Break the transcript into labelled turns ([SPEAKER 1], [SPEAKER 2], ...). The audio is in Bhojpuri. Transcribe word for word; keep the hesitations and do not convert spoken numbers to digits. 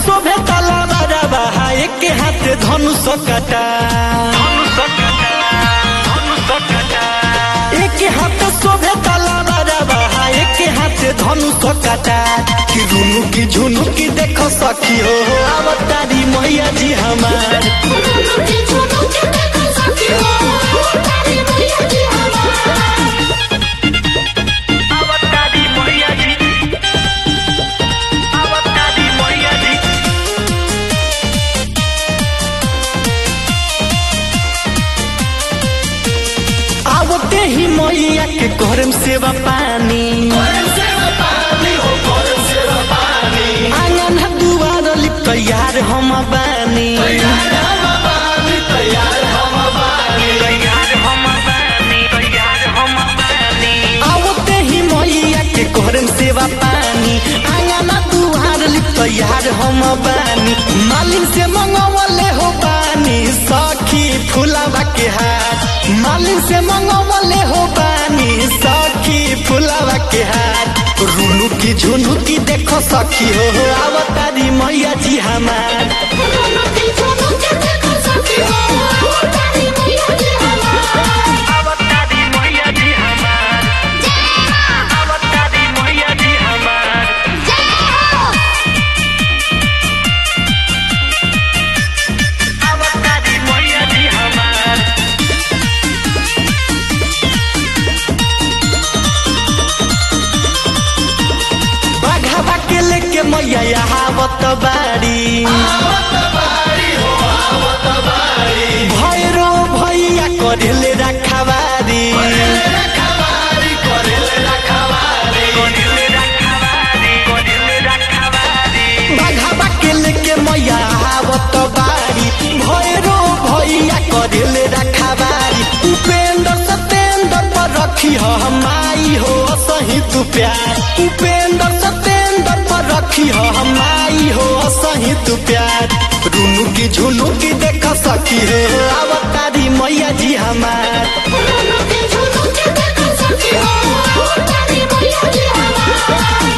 [SPEAKER 1] शोभे तलवारवा एक हाथ धनुष काटा एक हाथ शोभे तलवारवा एक हाथ धनुष काटा कि रुनु की झुनु की देखो सखी हो अवतारी मैया जी हमार आवते ही मैया के करम सेवा पानी आंगन दुआर लिप तैयार हम बानी आवते ही मैया के करम सेवा पानी आंगन दुआर लिप तैयार हम बानी मालिन से मंगवले हो पानी सखी फुलावा के हाथ मालिन से मंगवले हो पानी सखी फुलावा के हाथ रुनु की झुनु की देखो सखी हो अवतारी मैया जी हमार लेके मैया आवत बाड़ी भैरो भैया करेले रखवारी बाघाबा के लेके मैया आवत बाड़ी भैरो भैया करेले रखवारी उपेंद्र सतेंद्र पर रखी हमाई हो सही तू प्यार उपेंद्र सतेंद्र पर रखी हमाई हो सही तू प्यार रुनु की झुनु की देख सखी हो अवतारी मैया जी हमार।